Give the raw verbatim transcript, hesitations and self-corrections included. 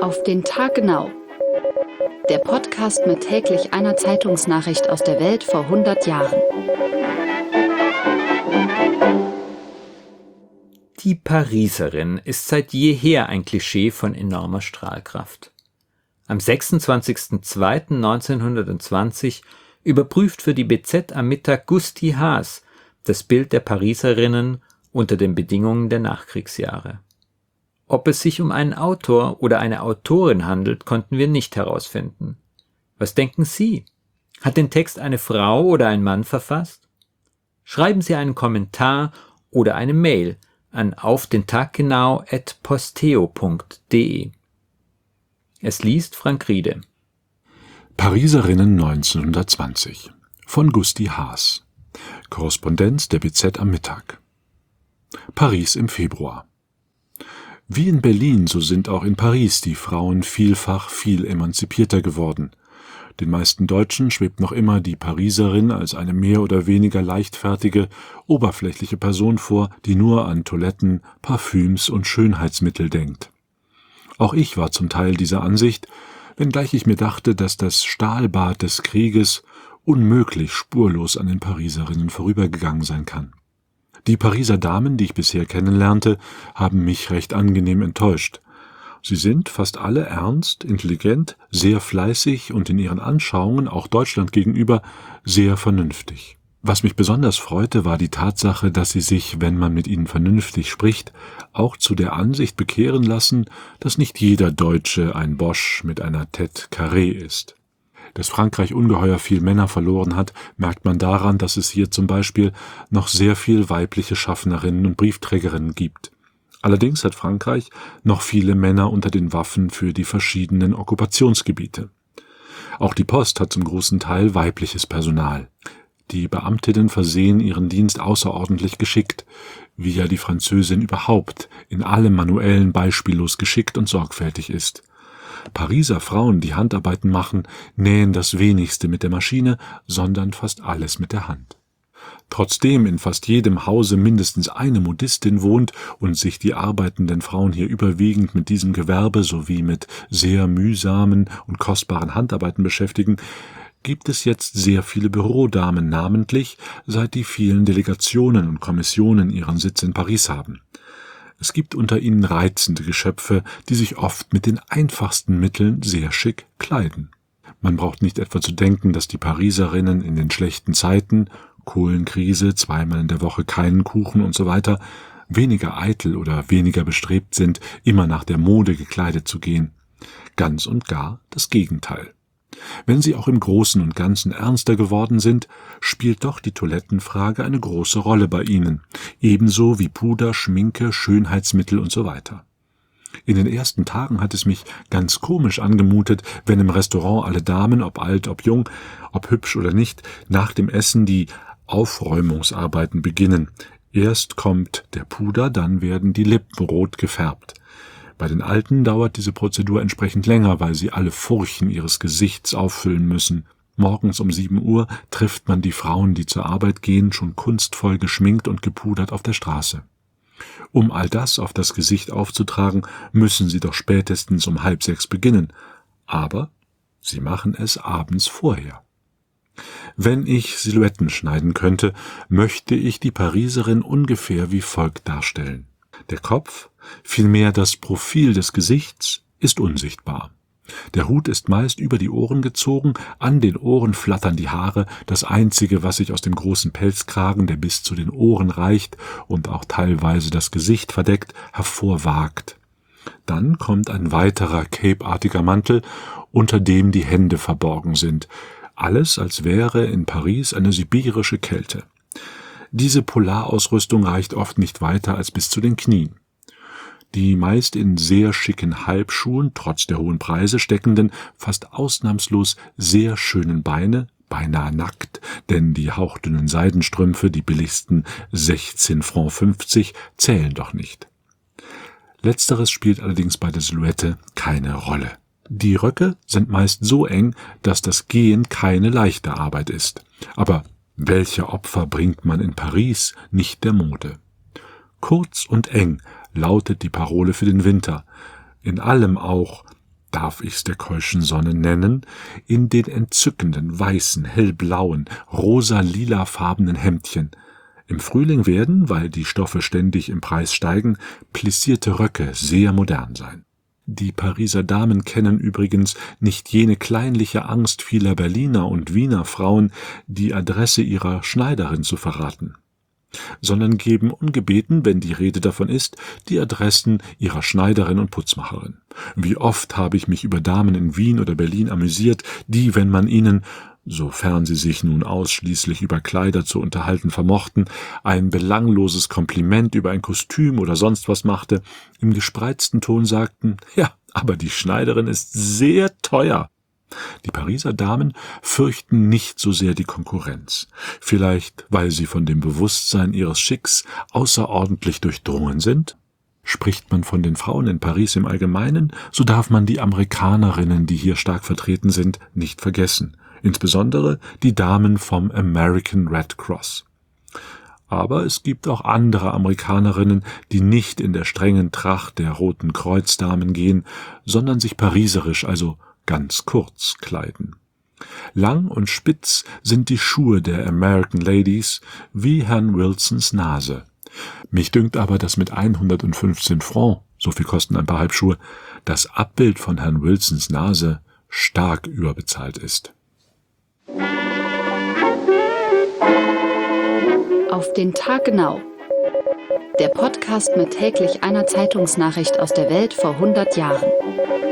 Auf den Tag genau. Der Podcast mit täglich einer Zeitungsnachricht aus der Welt vor hundert Jahren. Die Pariserin ist seit jeher ein Klischee von enormer Strahlkraft. Am sechsundzwanzigsten zweiten neunzehnhundertzwanzig überprüft für die B Z am Mittag Gusti Haas das Bild der Pariserinnen unter den Bedingungen der Nachkriegsjahre. Ob es sich um einen Autor oder eine Autorin handelt, konnten wir nicht herausfinden. Was denken Sie? Hat den Text eine Frau oder ein Mann verfasst? Schreiben Sie einen Kommentar oder eine Mail an aufdentaggenau at posteo punkt de. Es liest Frank Riede. Pariserinnen neunzehnhundertzwanzig von Gusti Haas. Korrespondenz der B Z am Mittag. Paris im Februar. Wie in Berlin, so sind auch in Paris die Frauen vielfach viel emanzipierter geworden. Den meisten Deutschen schwebt noch immer die Pariserin als eine mehr oder weniger leichtfertige, oberflächliche Person vor, die nur an Toiletten, Parfüms und Schönheitsmittel denkt. Auch ich war zum Teil dieser Ansicht, wenngleich ich mir dachte, dass das Stahlbad des Krieges unmöglich spurlos an den Pariserinnen vorübergegangen sein kann. Die Pariser Damen, die ich bisher kennenlernte, haben mich recht angenehm enttäuscht. Sie sind fast alle ernst, intelligent, sehr fleißig und in ihren Anschauungen, auch Deutschland gegenüber, sehr vernünftig. Was mich besonders freute, war die Tatsache, dass sie sich, wenn man mit ihnen vernünftig spricht, auch zu der Ansicht bekehren lassen, dass nicht jeder Deutsche ein Bosch mit einer Tête carrée ist. Dass Frankreich ungeheuer viel Männer verloren hat, merkt man daran, dass es hier zum Beispiel noch sehr viel weibliche Schaffnerinnen und Briefträgerinnen gibt. Allerdings hat Frankreich noch viele Männer unter den Waffen für die verschiedenen Okkupationsgebiete. Auch die Post hat zum großen Teil weibliches Personal. Die Beamtinnen versehen ihren Dienst außerordentlich geschickt, wie ja die Französin überhaupt in allem Manuellen beispiellos geschickt und sorgfältig ist. Pariser Frauen, die Handarbeiten machen, nähen das wenigste mit der Maschine, sondern fast alles mit der Hand. Trotzdem in fast jedem Hause mindestens eine Modistin wohnt und sich die arbeitenden Frauen hier überwiegend mit diesem Gewerbe sowie mit sehr mühsamen und kostbaren Handarbeiten beschäftigen, gibt es jetzt sehr viele Bürodamen, namentlich seit die vielen Delegationen und Kommissionen ihren Sitz in Paris haben. Es gibt unter ihnen reizende Geschöpfe, die sich oft mit den einfachsten Mitteln sehr schick kleiden. Man braucht nicht etwa zu denken, dass die Pariserinnen in den schlechten Zeiten, Kohlenkrise, zweimal in der Woche keinen Kuchen und so weiter, weniger eitel oder weniger bestrebt sind, immer nach der Mode gekleidet zu gehen. Ganz und gar das Gegenteil. Wenn sie auch im Großen und Ganzen ernster geworden sind, spielt doch die Toilettenfrage eine große Rolle bei ihnen, ebenso wie Puder, Schminke, Schönheitsmittel und so weiter. In den ersten Tagen hat es mich ganz komisch angemutet, wenn im Restaurant alle Damen, ob alt, ob jung, ob hübsch oder nicht, nach dem Essen die Aufräumungsarbeiten beginnen. Erst kommt der Puder, dann werden die Lippen rot gefärbt. Bei den Alten dauert diese Prozedur entsprechend länger, weil sie alle Furchen ihres Gesichts auffüllen müssen. Morgens um sieben Uhr trifft man die Frauen, die zur Arbeit gehen, schon kunstvoll geschminkt und gepudert auf der Straße. Um all das auf das Gesicht aufzutragen, müssen sie doch spätestens um halb sechs beginnen. Aber sie machen es abends vorher. Wenn ich Silhouetten schneiden könnte, möchte ich die Pariserin ungefähr wie folgt darstellen. Der Kopf, vielmehr das Profil des Gesichts, ist unsichtbar. Der Hut ist meist über die Ohren gezogen, an den Ohren flattern die Haare, das Einzige, was sich aus dem großen Pelzkragen, der bis zu den Ohren reicht und auch teilweise das Gesicht verdeckt, hervorwagt. Dann kommt ein weiterer capeartiger Mantel, unter dem die Hände verborgen sind. Alles, als wäre in Paris eine sibirische Kälte. Diese Polarausrüstung reicht oft nicht weiter als bis zu den Knien. Die meist in sehr schicken Halbschuhen, trotz der hohen Preise steckenden, fast ausnahmslos sehr schönen Beine, beinahe nackt, denn die hauchdünnen Seidenstrümpfe, die billigsten sechzehn Franc fünfzig, zählen doch nicht. Letzteres spielt allerdings bei der Silhouette keine Rolle. Die Röcke sind meist so eng, dass das Gehen keine leichte Arbeit ist. Aber welche Opfer bringt man in Paris nicht der Mode? Kurz und eng lautet die Parole für den Winter. In allem auch darf ich's der keuschen Sonne nennen, in den entzückenden, weißen, hellblauen, rosa-lilafarbenen Hemdchen. Im Frühling werden, weil die Stoffe ständig im Preis steigen, plissierte Röcke sehr modern sein. Die Pariser Damen kennen übrigens nicht jene kleinliche Angst vieler Berliner und Wiener Frauen, die Adresse ihrer Schneiderin zu verraten, sondern geben ungebeten, wenn die Rede davon ist, die Adressen ihrer Schneiderin und Putzmacherin. Wie oft habe ich mich über Damen in Wien oder Berlin amüsiert, die, wenn man ihnen, sofern sie sich nun ausschließlich über Kleider zu unterhalten vermochten, ein belangloses Kompliment über ein Kostüm oder sonst was machte, im gespreizten Ton sagten, ja, aber die Schneiderin ist sehr teuer. Die Pariser Damen fürchten nicht so sehr die Konkurrenz, vielleicht weil sie von dem Bewusstsein ihres Schicks außerordentlich durchdrungen sind. Spricht man von den Frauen in Paris im Allgemeinen, so darf man die Amerikanerinnen, die hier stark vertreten sind, nicht vergessen, insbesondere die Damen vom American Red Cross. Aber es gibt auch andere Amerikanerinnen, die nicht in der strengen Tracht der Roten Kreuz-Damen gehen, sondern sich pariserisch, also ganz kurz, kleiden. Lang und spitz sind die Schuhe der American Ladies wie Herrn Wilsons Nase. Mich dünkt aber, dass mit hundertfünfzehn Francs, so viel kosten ein paar Halbschuhe, das Abbild von Herrn Wilsons Nase stark überbezahlt ist. Auf den Tag genau. Der Podcast mit täglich einer Zeitungsnachricht aus der Welt vor hundert Jahren.